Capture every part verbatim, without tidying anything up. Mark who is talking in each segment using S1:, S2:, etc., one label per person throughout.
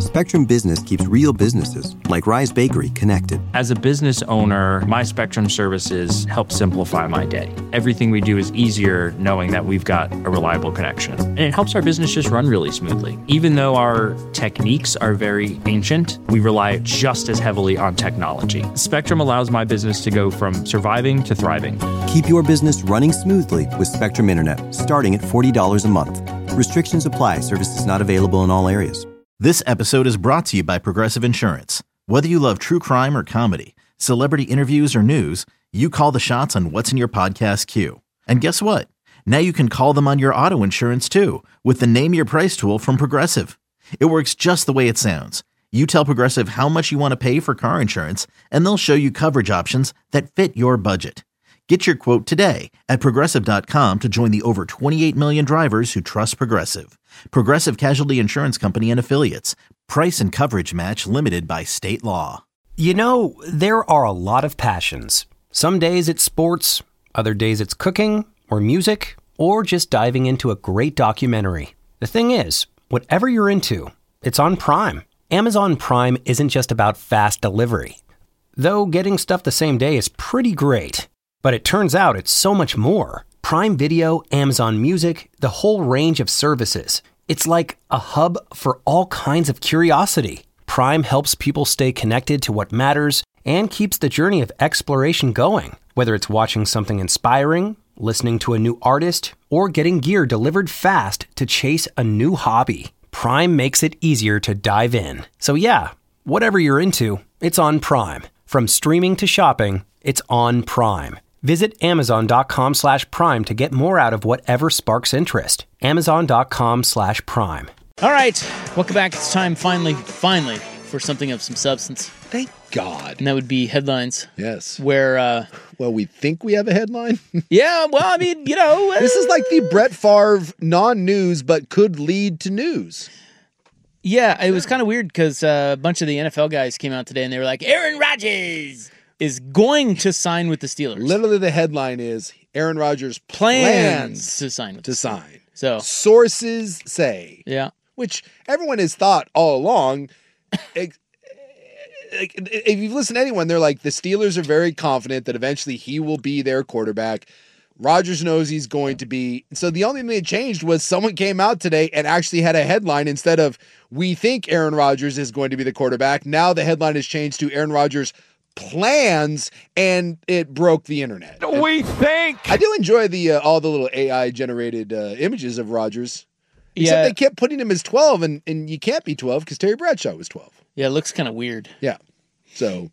S1: Spectrum Business keeps real businesses, like Rise Bakery, connected.
S2: As a business owner, my Spectrum services help simplify my day. Everything we do is easier knowing that we've got a reliable connection. And it helps our business just run really smoothly. Even though our techniques are very ancient, we rely just as heavily on technology. Spectrum allows my business to go from surviving to thriving.
S1: Keep your business running smoothly with Spectrum Internet, starting at forty dollars a month. Restrictions apply. Services not available in all areas.
S3: This episode is brought to you by Progressive Insurance. Whether you love true crime or comedy, celebrity interviews or news, you call the shots on what's in your podcast queue. And guess what? Now you can call them on your auto insurance too with the Name Your Price tool from Progressive. It works just the way it sounds. You tell Progressive how much you want to pay for car insurance, and they'll show you coverage options that fit your budget. Get your quote today at Progressive dot com to join the over twenty-eight million drivers who trust Progressive. Progressive Casualty Insurance Company and Affiliates. Price and coverage match limited by state law.
S4: You know, there are a lot of passions. Some days it's sports, other days it's cooking or music, or just diving into a great documentary. The thing is, whatever you're into, it's on Prime. Amazon Prime isn't just about fast delivery. Though getting stuff the same day is pretty great. But it turns out it's so much more. Prime Video, Amazon Music, the whole range of services. It's like a hub for all kinds of curiosity. Prime helps people stay connected to what matters and keeps the journey of exploration going. Whether it's watching something inspiring, listening to a new artist, or getting gear delivered fast to chase a new hobby, Prime makes it easier to dive in. So yeah, whatever you're into, it's on Prime. From streaming to shopping, it's on Prime. Visit Amazon.com slash Prime to get more out of whatever sparks interest. Amazon.com slash Prime.
S5: All right. Welcome back. It's time, finally, finally, for something of some substance.
S6: Thank God.
S5: And that would be headlines.
S6: Yes.
S5: Where, uh...
S6: well, we think we have a headline?
S5: Yeah, well, I mean, you know... Uh,
S6: this is like the Brett Favre non-news, but could lead to news.
S5: Yeah, it was kind of weird because uh, a bunch of the N F L guys came out today and they were like, Aaron Rodgers is going to sign with the Steelers.
S6: Literally, the headline is Aaron Rodgers
S5: plans,
S6: plans
S5: to sign with
S6: to
S5: the
S6: sign.
S5: So
S6: sources say,
S5: yeah,
S6: which everyone has thought all along. If you've listened to anyone, they're like the Steelers are very confident that eventually he will be their quarterback. Rodgers knows he's going to be. So the only thing that changed was someone came out today and actually had a headline instead of "We think Aaron Rodgers is going to be the quarterback." Now the headline has changed to Aaron Rodgers plans, and it broke the internet.
S7: We think.
S6: I do enjoy the uh, all the little A I generated uh, images of Rodgers. Except
S5: Yeah.
S6: they kept putting him as twelve, and, and you can't be twelve because Terry Bradshaw was twelve.
S5: Yeah, it looks kind of weird.
S6: Yeah. So,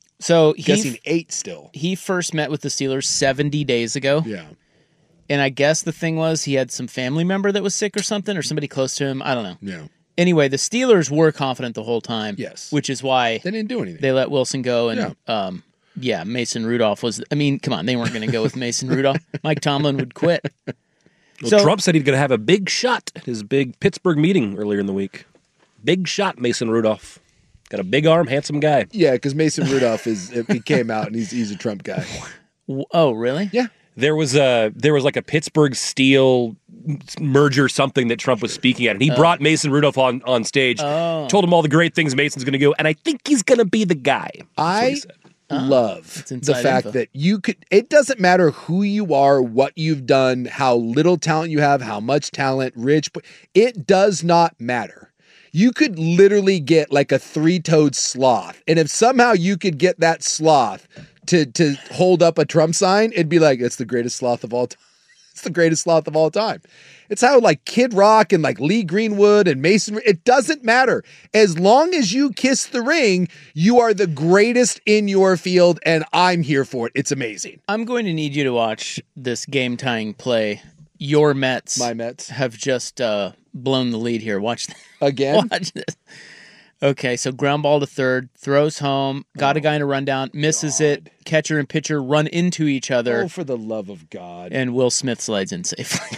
S5: so he,
S6: guessing eight still.
S5: He first met with the Steelers seventy days ago.
S6: Yeah.
S5: And I guess the thing was he had some family member that was sick or something, or somebody close to him. I don't know.
S6: Yeah.
S5: Anyway, the Steelers were confident the whole time.
S6: Yes.
S5: Which is why
S6: They didn't do anything.
S5: they let Wilson go. And,
S6: Yeah.
S5: um, yeah, Mason Rudolph was, I mean, come on, they weren't going to go with Mason Rudolph. Mike Tomlin would quit.
S7: Well,
S5: So-
S7: Trump said he's going to have a big shot at his big Pittsburgh meeting earlier in the week. Big shot, Mason Rudolph. Got a big arm, handsome guy.
S6: Yeah, because Mason Rudolph is he came out and he's he's a Trump guy.
S5: W- Oh, really?
S6: Yeah.
S7: There was a there was like a Pittsburgh Steel merger something that Trump was speaking at, and he brought Mason Rudolph on, on stage,
S5: Oh.
S7: told him all the great things Mason's going to go, and I think he's going to be the guy. That's what he
S6: I
S7: said.
S6: love
S5: It's
S6: the
S5: inside
S6: fact
S5: info.
S6: that you could, it doesn't matter who you are, what you've done, how little talent you have, how much talent, rich, but it does not matter. You could literally get like a three-toed sloth. And if somehow you could get that sloth to, to hold up a Trump sign, it'd be like, it's the greatest sloth of all time. It's the greatest sloth of all time. It's how like Kid Rock and like Lee Greenwood and Mason, it doesn't matter. As long as you kiss the ring, you are the greatest in your field, and I'm here for it. It's amazing.
S5: I'm going to need you to watch this game-tying play. Your Mets,
S6: My Mets.
S5: have just uh, blown the lead here. Watch this.
S6: Again?
S5: Watch this. Okay, so ground ball to third, throws home, got a guy in a rundown, misses it. Catcher and pitcher run into each other,
S6: Oh, for the love of God.
S5: and Will Smith slides in safely.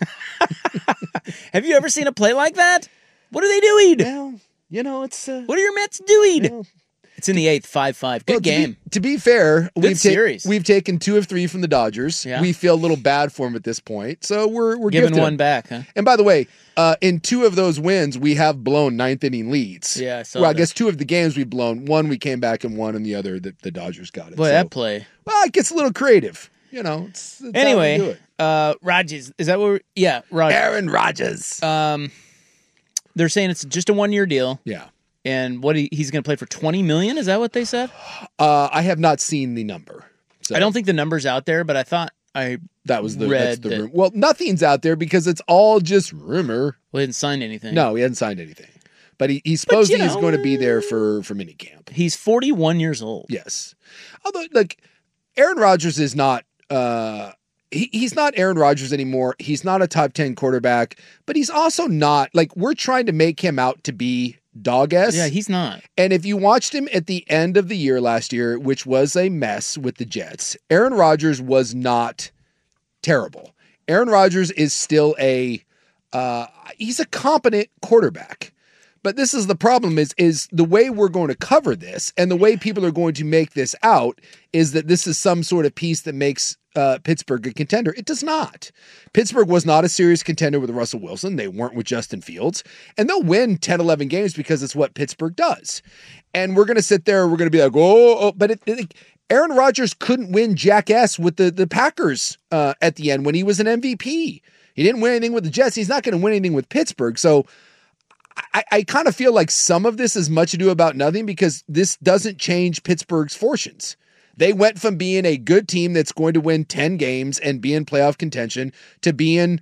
S5: Have you ever seen a play like that? What are they doing?
S6: Well, you know, it's... Uh,
S5: What are your Mets doing?
S6: well,
S5: It's in the eighth, five five. Good
S6: Well, to be-
S5: game.
S6: To be, fair, we've, ta-
S5: series.
S6: we've taken two of three from the Dodgers.
S5: Yeah.
S6: We feel a little bad for them at this point, so we're we're
S5: Giving
S6: gifted
S5: one
S6: them.
S5: back, huh?
S6: And by the way, uh, in two of those wins, we have blown ninth inning leads.
S5: Yeah, I saw
S6: Well, I
S5: that.
S6: guess two of the games we've blown. One we came back and won, and the other the, the Dodgers got it.
S5: Boy,
S6: So-
S5: that play.
S6: Well, it gets a little creative. You know. It's, it's how we do
S5: Anyway,
S6: it.
S5: uh, Rodgers. Is that what we're. Yeah, Rodgers.
S6: Aaron Rodgers.
S5: Um, they're saying it's just a one year deal.
S6: yeah.
S5: And what he, he's going to play for twenty million dollars? Is that what they said?
S6: Uh, I have not seen the number. So
S5: I don't think the number's out there, but I thought I
S6: that was the,
S5: read
S6: that's the
S5: that-
S6: rumor. Well, nothing's out there because it's all just rumor.
S5: well, he hadn't signed anything.
S6: No, he hasn't signed anything. But he, he supposedly is
S5: know,
S6: going to be there for, for minicamp.
S5: He's forty-one years old.
S6: Yes. Although, like, Aaron Rodgers is not uh he, he's not Aaron Rodgers anymore. He's not a top ten quarterback, but he's also not like we're trying to make him out to be dog S.
S5: Yeah, he's not.
S6: And if you watched him at the end of the year last year, which was a mess with the Jets, Aaron Rodgers was not terrible. Aaron Rodgers is still a uh, he's a competent quarterback. But this is the problem is, is the way we're going to cover this and the way people are going to make this out is that this is some sort of piece that makes uh, Pittsburgh a contender. It does not. Pittsburgh was not a serious contender with Russell Wilson. They weren't with Justin Fields. And they'll win ten, eleven games because it's what Pittsburgh does. And we're going to sit there, we're going to be like, oh, oh. but it, it, Aaron Rodgers couldn't win jackass with the, the Packers uh, at the end when he was an M V P. He didn't win anything with the Jets. He's not going to win anything with Pittsburgh. So I, I kind of feel like some of this is much ado about nothing because this doesn't change Pittsburgh's fortunes. They went from being a good team that's going to win ten games and be in playoff contention to being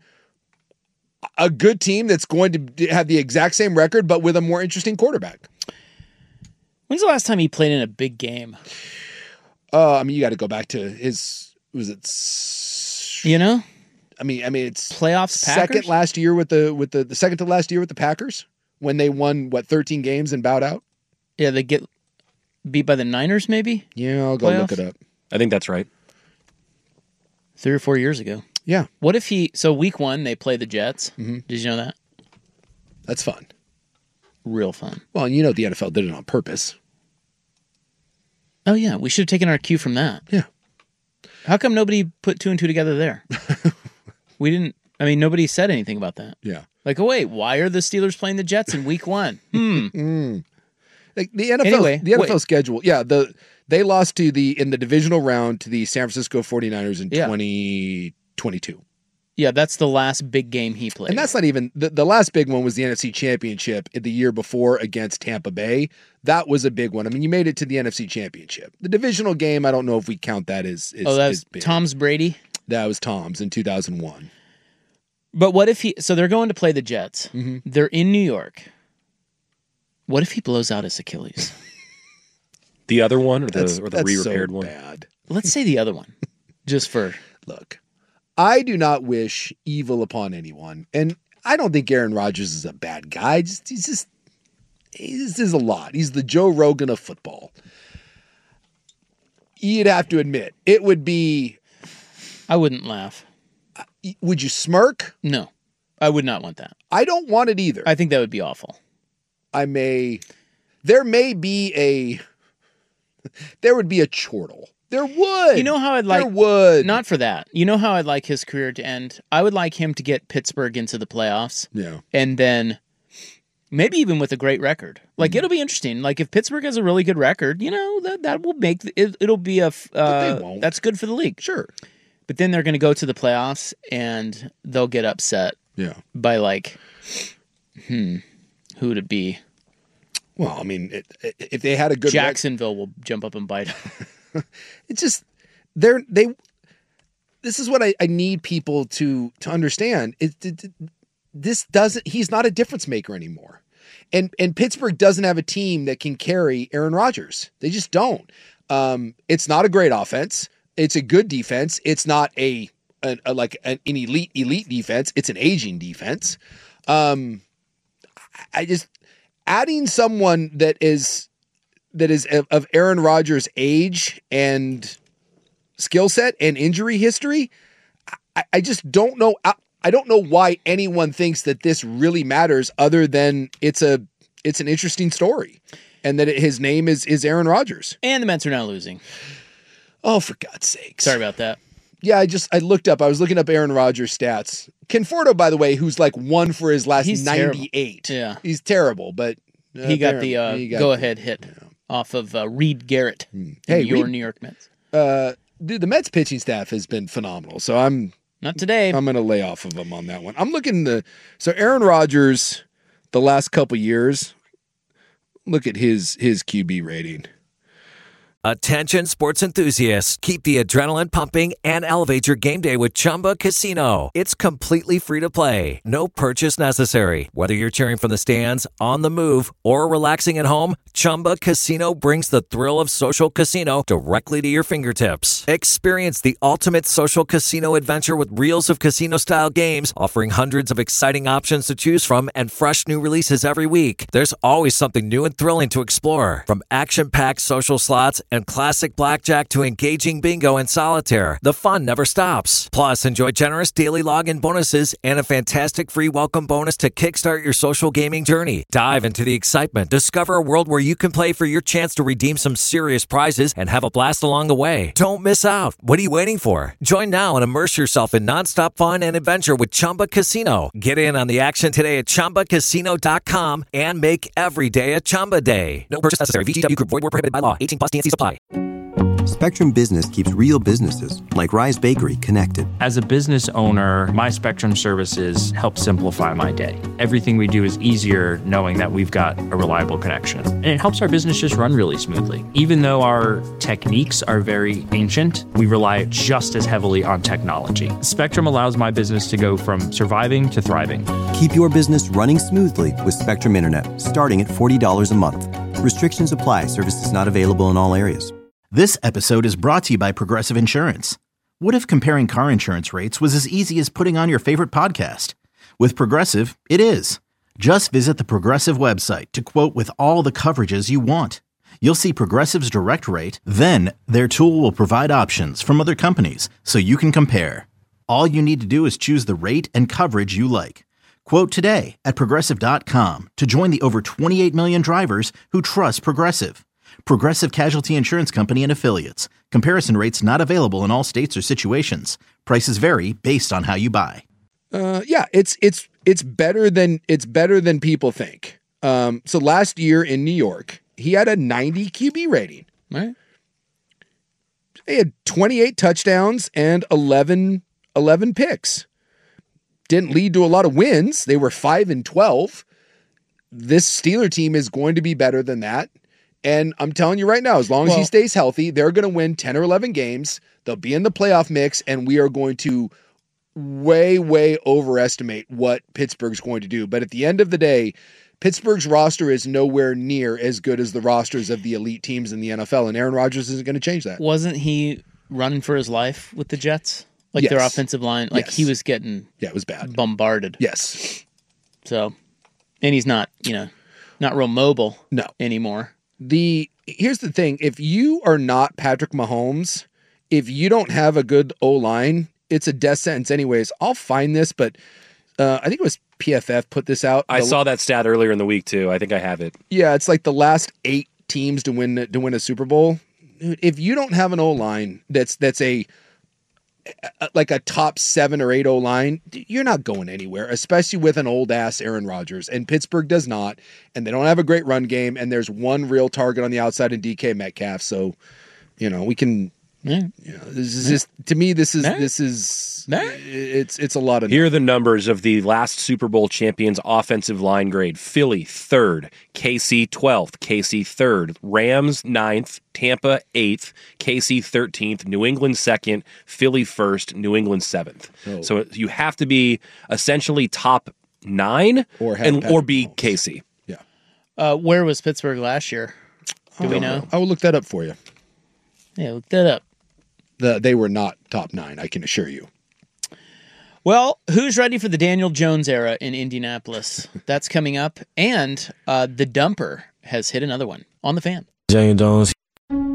S6: a good team that's going to have the exact same record, but with a more interesting quarterback.
S5: When's the last time he played in a big game?
S6: Uh, I mean, you got to go back to his, was it, s-
S5: You know?
S6: I mean, I mean, it's
S5: Playoffs
S6: second
S5: Packers?
S6: last year with the, with the, the second to last year with the Packers when they won, what, thirteen games and bowed out?
S5: Yeah, they get beat by the Niners maybe?
S6: Yeah, I'll go look
S5: Playoffs?
S6: it up.
S7: I think that's right.
S5: Three or four years ago.
S6: Yeah,
S5: What if he, so week one, they play the Jets.
S6: Mm-hmm.
S5: Did you know that?
S6: that's fun.
S5: Real fun.
S6: Well, you know the N F L did it on purpose.
S5: Oh, yeah. We should have taken our cue from that.
S6: Yeah.
S5: How come nobody put two and two together there? We didn't, I mean, nobody said anything about that.
S6: Yeah.
S5: Like, oh, wait, why are the Steelers playing the Jets in week one? Hmm.
S6: Like the N F L,
S5: Anyway,
S6: the N F L
S5: wait.
S6: schedule. Yeah, the they lost to the in the divisional round to the San Francisco forty-niners in
S5: Yeah.
S6: twenty twenty-two.
S5: Yeah, that's the last big game he played.
S6: And that's not even the, the last big one was the N F C Championship the year before against Tampa Bay. That was a big one. I mean, you made it to the N F C Championship. The divisional game, I don't know if we count that as is,
S5: oh, that
S6: is
S5: was
S6: big.
S5: Tom's Brady.
S6: That was Tom's in two thousand one.
S5: But what if he, so they're going to play the Jets.
S6: Mm-hmm.
S5: They're in New York. What if he blows out his Achilles?
S7: The other one or the
S6: That's,
S7: or the
S6: that's
S7: re-repaired
S6: so
S7: one?
S6: bad.
S5: Let's say the other one, just for,
S6: Look, I do not wish evil upon anyone, and I don't think Aaron Rodgers is a bad guy. Just, he's just he's, he's a lot. He's the Joe Rogan of football. You'd have to admit it would be.
S5: I wouldn't laugh.
S6: Would you smirk?
S5: No, I would not want that.
S6: I don't want it either.
S5: I think that would be awful.
S6: I may. There may be a. There would be a chortle. There would.
S5: You know how I'd like,
S6: There would.
S5: not for that. You know how I'd like his career to end? I would like him to get Pittsburgh into the playoffs.
S6: Yeah.
S5: And then maybe even with a great record. Like,
S6: Mm-hmm.
S5: it'll be interesting. Like, if Pittsburgh has a really good record, you know, that, that will make, the, it, it'll be a, f- uh,
S6: they won't.
S5: that's good for the league.
S6: Sure.
S5: But then they're going to go to the playoffs and they'll get upset
S6: Yeah.
S5: by, like, hmm, who would it be?
S6: Well, I mean, it, it, if they had a good record.
S5: Jacksonville will jump up and bite him.
S6: It's just they're they this is what I, I need people to to understand. It, it, this doesn't he's not a difference maker anymore. And and Pittsburgh doesn't have a team that can carry Aaron Rodgers. They just don't. Um, it's not a great offense. It's a good defense. It's not a, a, a like an, an elite elite defense. It's an aging defense. Um, I just adding someone that is that is of, of Aaron Rodgers' age and skill set and injury history, I, I just don't know. I, I don't know why anyone thinks that this really matters other than it's a it's an interesting story. and that it, his name is is Aaron Rodgers.
S5: And the Mets are now losing.
S6: Oh, for God's sakes.
S5: Sorry about that.
S6: Yeah, I just I looked up. I was looking up Aaron Rodgers' stats. Conforto, by the way, who's like one for his last
S5: He's
S6: ninety-eight.
S5: Terrible. Yeah,
S6: he's terrible, but uh,
S5: he got the uh,
S6: he got
S5: go-ahead hit yeah. off of uh, Reed Garrett.
S6: Mm. Hey,
S5: your
S6: Reed,
S5: New York Mets.
S6: Uh, dude, the Mets pitching staff has been phenomenal. So I'm
S5: not today.
S6: I'm going to lay off of them on that one. I'm looking the so Aaron Rodgers, the last couple years. Look at his his Q B rating.
S8: Attention sports enthusiasts, keep the adrenaline pumping and elevate your game day with Chumba Casino. It's completely free to play. No purchase necessary. Whether you're cheering from the stands, on the move, or relaxing at home, Chumba Casino brings the thrill of social casino directly to your fingertips. Experience the ultimate social casino adventure with reels of casino-style games, offering hundreds of exciting options to choose from and fresh new releases every week. There's always something new and thrilling to explore. From action-packed social slots and classic blackjack to engaging bingo and solitaire, the fun never stops. Plus, enjoy generous daily login bonuses and a fantastic free welcome bonus to kickstart your social gaming journey. Dive into the excitement. Discover a world where you can play for your chance to redeem some serious prizes and have a blast along the way. Don't miss out. What are you waiting for? Join now and immerse yourself in nonstop fun and adventure with Chumba Casino. Get in on the action today at Chumba Casino dot com and make every day a Chumba day. No purchase necessary. V G W Group. Void where prohibited by law. eighteen plus T N C supply.
S1: Spectrum Business keeps real businesses, like Rise Bakery, connected.
S2: As a business owner, my Spectrum services help simplify my day. Everything we do is easier knowing that we've got a reliable connection. And it helps our business just run really smoothly. Even though our techniques are very ancient, we rely just as heavily on technology. Spectrum allows my business to go from surviving to thriving.
S1: Keep your business running smoothly with Spectrum Internet, starting at forty dollars a month. Restrictions apply. Services not available in all areas.
S3: This episode is brought to you by Progressive Insurance. What if comparing car insurance rates was as easy as putting on your favorite podcast? With Progressive, it is. Just visit the Progressive website to quote with all the coverages you want. You'll see Progressive's direct rate, then their tool will provide options from other companies so you can compare. All you need to do is choose the rate and coverage you like. Quote today at Progressive dot com to join the over twenty-eight million drivers who trust Progressive. Progressive Casualty Insurance Company and Affiliates. Comparison rates not available in all states or situations. Prices vary based on how you buy.
S6: Uh, yeah, it's it's it's better than it's better than people think. Um, so last year in New York, he had a ninety Q B rating.
S5: Right.
S6: He had twenty-eight touchdowns and eleven, eleven picks. Didn't lead to a lot of wins. They were five and twelve. This Steeler team is going to be better than that. And I'm telling you right now, as long as
S5: well,
S6: he stays healthy, they're going to win ten or eleven games. They'll be in the playoff mix, and we are going to way, way overestimate what Pittsburgh's going to do. But at the end of the day, Pittsburgh's roster is nowhere near as good as the rosters of the elite teams in the N F L, and Aaron Rodgers isn't going to change that.
S5: Wasn't he running for his life with the Jets? Like
S6: yes.
S5: their offensive line? Like
S6: yes.
S5: he was getting
S6: yeah, it was bad.
S5: bombarded.
S6: Yes.
S5: So, and he's not, you know, not real mobile
S6: no.
S5: anymore.
S6: The here's the thing. If you are not Patrick Mahomes, if you don't have a good O-line, it's a death sentence anyways. I'll find this, but uh, I think it was P F F put this out.
S7: I
S6: the,
S7: saw that stat earlier in the week, too. I think I have it.
S6: Yeah, it's like the last eight teams to win to win a Super Bowl. If you don't have an O-line that's that's a like a top seven or eight O-line, you're not going anywhere, especially with an old-ass Aaron Rodgers. And Pittsburgh does not, and they don't have a great run game, and there's one real target on the outside in D K Metcalf. So, you know, we can...
S5: Yeah.
S6: You know, this is just, to me, this is...
S5: Yeah.
S6: this is
S5: Yeah.
S6: It's it's a lot of...
S7: Here are the numbers of the last Super Bowl champions' offensive line grade. Philly, third. K C, twelfth. K C, third. Rams, ninth. Tampa, eighth. K C, thirteenth. New England, second. Philly, first. New England, seventh. Oh. So you have to be essentially top nine
S6: or,
S7: and, or be Mahomes. K C.
S6: Yeah.
S5: Uh, where was Pittsburgh last year? Do
S6: I
S5: we know?
S6: know? I will look that up for you.
S5: Yeah, look that up.
S6: The, they were not top nine, I can assure you.
S5: Well, who's ready for the Daniel Jones era in Indianapolis? That's coming up. And uh, the dumper has hit another one on the Fan.
S9: Daniel Jones.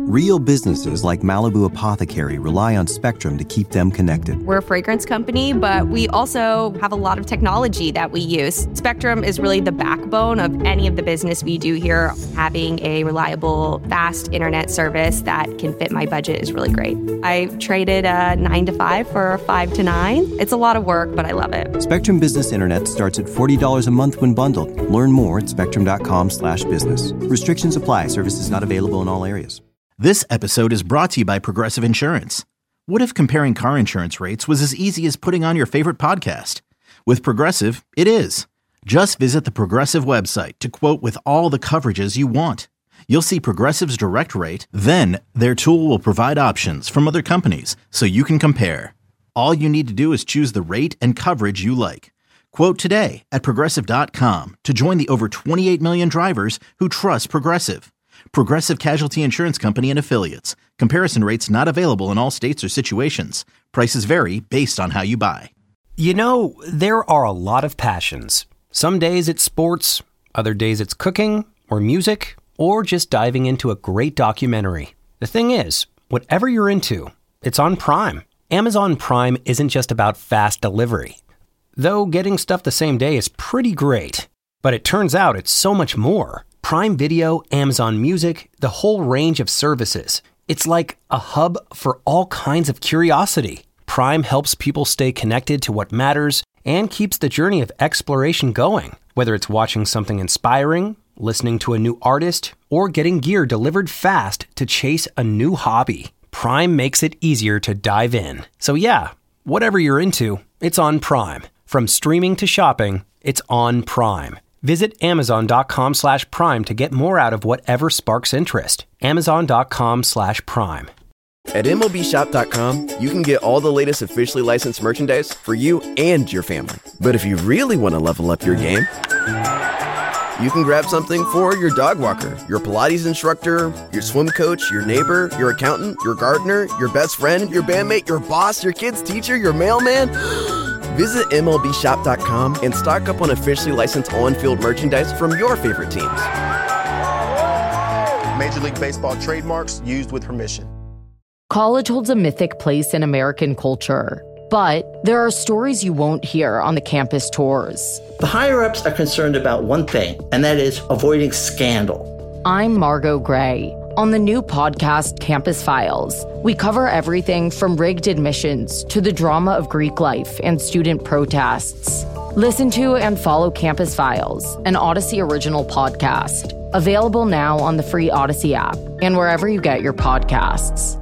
S1: Real businesses like Malibu Apothecary rely on Spectrum to keep them connected.
S9: We're a fragrance company, but we also have a lot of technology that we use. Spectrum is really the backbone of any of the business we do here. Having a reliable, fast internet service that can fit my budget is really great. I traded a nine to five for a five to nine. It's a lot of work, but I love it.
S1: Spectrum Business Internet starts at forty dollars a month when bundled. Learn more at spectrum.com slash business. Restrictions apply. Services not available in all areas.
S3: This episode is brought to you by Progressive Insurance. What if comparing car insurance rates was as easy as putting on your favorite podcast? With Progressive, it is. Just visit the Progressive website to quote with all the coverages you want. You'll see Progressive's direct rate, then their tool will provide options from other companies so you can compare. All you need to do is choose the rate and coverage you like. Quote today at progressive dot com to join the over twenty-eight million drivers who trust Progressive. Progressive Casualty Insurance Company and Affiliates. Comparison rates not available in all states or situations. Prices vary based on how you buy.
S4: You know, there are a lot of passions. Some days it's sports, other days it's cooking or music, or just diving into a great documentary. The thing is, whatever you're into, it's on Prime. Amazon Prime isn't just about fast delivery. Though getting stuff the same day is pretty great. But it turns out it's so much more. Prime Video, Amazon Music, the whole range of services. It's like a hub for all kinds of curiosity. Prime helps people stay connected to what matters and keeps the journey of exploration going. Whether it's watching something inspiring, listening to a new artist, or getting gear delivered fast to chase a new hobby, Prime makes it easier to dive in. So yeah, whatever you're into, it's on Prime. From streaming to shopping, it's on Prime. Visit amazon.com slash prime to get more out of whatever sparks interest. Amazon.com slash prime.
S10: At M L B shop dot com, you can get all the latest officially licensed merchandise for you and your family. But if you really want to level up your game, you can grab something for your dog walker, your Pilates instructor, your swim coach, your neighbor, your accountant, your gardener, your best friend, your bandmate, your boss, your kid's teacher, your mailman. Visit M L B shop dot com and stock up on officially licensed on-field merchandise from your favorite teams.
S11: Major League Baseball trademarks used with permission.
S12: College holds a mythic place in American culture, but there are stories you won't hear on the campus tours.
S13: The higher-ups are concerned about one thing, and that is avoiding scandal.
S12: I'm Margot Gray. On the new podcast, Campus Files, we cover everything from rigged admissions to the drama of Greek life and student protests. Listen to and follow Campus Files, an Odyssey original podcast. Available now on the free Odyssey app and wherever you get your podcasts.